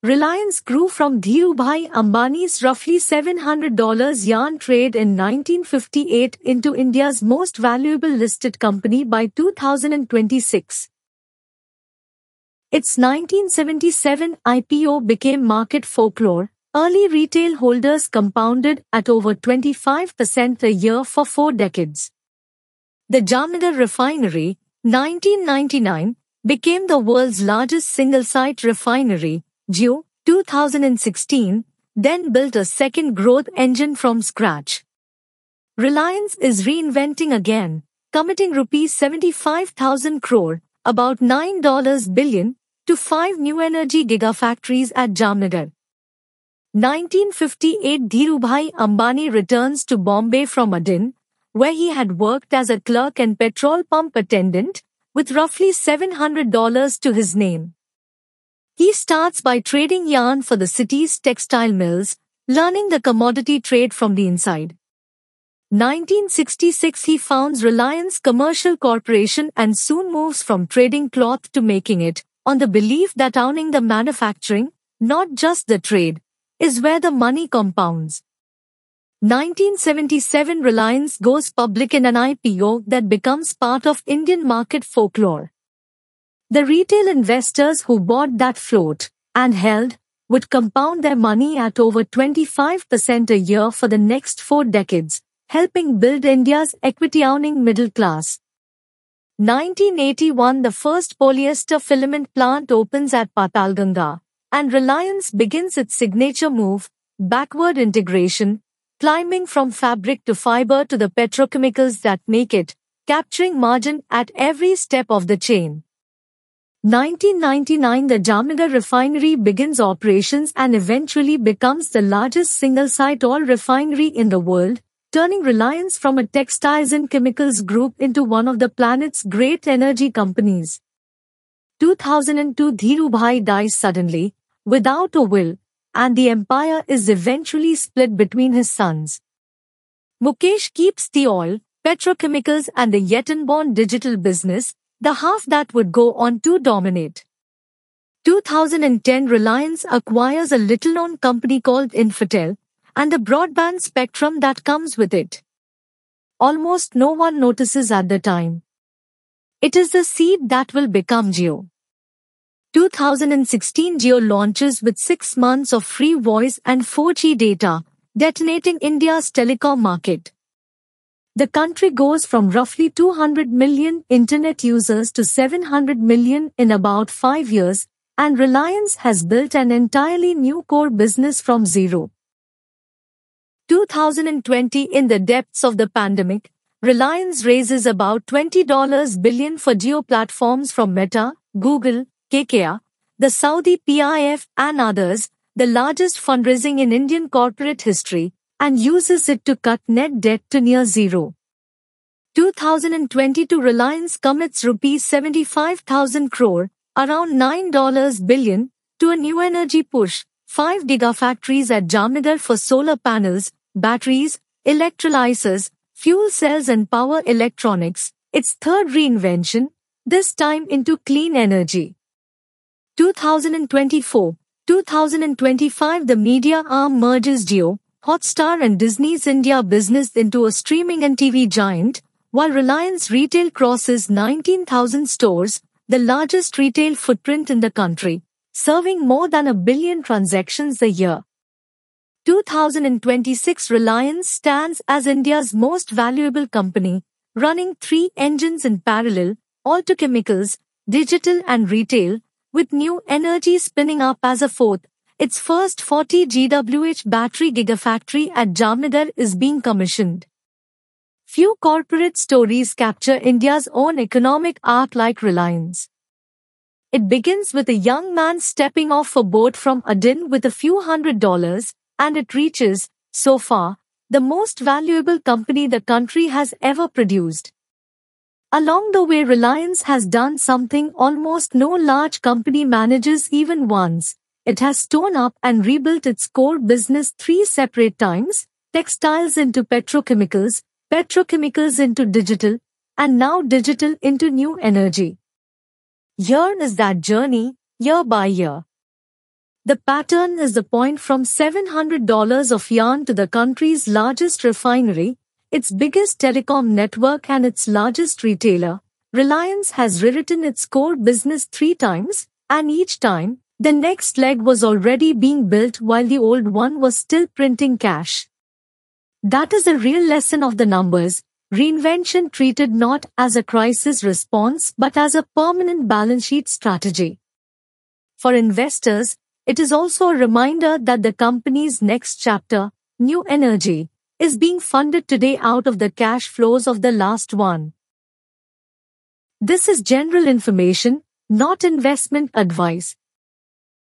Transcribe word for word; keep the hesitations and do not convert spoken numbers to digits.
Reliance grew from Dhirubhai Ambani's roughly seven hundred dollars yarn trade in nineteen fifty-eight into India's most valuable listed company by two thousand twenty-six. Its nineteen seventy-seven I P O became market folklore. Early retail holders compounded at over twenty-five percent a year for four decades. The Jamnagar refinery, nineteen ninety-nine, became the world's largest single-site refinery. Jio, two thousand sixteen, then built a second growth engine from scratch. Reliance is reinventing again, committing rupees seventy-five thousand crore, about nine billion, to five new energy gigafactories at Jamnagar. nineteen fifty-eight Dhirubhai Ambani returns to Bombay from Aden, where he had worked as a clerk and petrol pump attendant, with roughly seven hundred dollars to his name. He starts by trading yarn for the city's textile mills, learning the commodity trade from the inside. nineteen sixty-six he founds Reliance Commercial Corporation and soon moves from trading cloth to making it, on the belief that owning the manufacturing, not just the trade, is where the money compounds. nineteen seventy-seven Reliance goes public in an I P O that becomes part of Indian market folklore. The retail investors who bought that float, and held, would compound their money at over twenty-five percent a year for the next four decades, helping build India's equity-owning middle class. nineteen eighty-one The first polyester filament plant opens at Patalganga, and Reliance begins its signature move, backward integration, climbing from fabric to fiber to the petrochemicals that make it, capturing margin at every step of the chain. nineteen ninety-nine The Jamnagar refinery begins operations and eventually becomes the largest single-site oil refinery in the world, turning Reliance from a textiles and chemicals group into one of the planet's great energy companies. two thousand two Dhirubhai dies suddenly, without a will, and the empire is eventually split between his sons. Mukesh keeps the oil, petrochemicals and the yet unborn digital business, the half that would go on to dominate. two thousand ten Reliance acquires a little-known company called Infitel, and the broadband spectrum that comes with it. Almost no one notices at the time. It is the seed that will become Jio. two thousand sixteen Jio launches with six months of free voice and four G data, detonating India's telecom market. The country goes from roughly two hundred million internet users to seven hundred million in about five years, and Reliance has built an entirely new core business from zero. two thousand twenty In the depths of the pandemic, Reliance raises about twenty billion dollars for Jio platforms from Meta, Google, K K R, the Saudi P I F and others, the largest fundraising in Indian corporate history, and uses it to cut net debt to near zero. two thousand twenty-two Reliance commits rupees seventy-five thousand crore, around nine billion dollars, to a new energy push, five gigafactories at Jamnagar for solar panels, batteries, electrolyzers, fuel cells and power electronics, its third reinvention, this time into clean energy. two thousand twenty-four to two thousand twenty-five The media arm merges Jio, Hotstar and Disney's India business into a streaming and T V giant, while Reliance Retail crosses nineteen thousand stores, the largest retail footprint in the country, serving more than a billion transactions a year. two thousand twenty-six Reliance stands as India's most valuable company, running three engines in parallel, autochemicals, digital and retail, with new energy spinning up as a fourth. Its first forty gigawatt battery gigafactory at Jamnagar is being commissioned. Few corporate stories capture India's own economic arc like Reliance. It begins with a young man stepping off a boat from Aden with a few hundred dollars, and it reaches, so far, the most valuable company the country has ever produced. Along the way, Reliance has done something almost no large company manages even once. It has torn up and rebuilt its core business three separate times, textiles into petrochemicals, petrochemicals into digital, and now digital into new energy. Here is that journey, year by year. The pattern is the point from seven hundred dollars of yarn to the country's largest refinery, its biggest telecom network and its largest retailer. Reliance has rewritten its core business three times, and each time, the next leg was already being built while the old one was still printing cash. That is a real lesson of the numbers. Reinvention treated not as a crisis response but as a permanent balance sheet strategy. For investors, it is also a reminder that the company's next chapter, New Energy, is being funded today out of the cash flows of the last one. This is general information, not investment advice.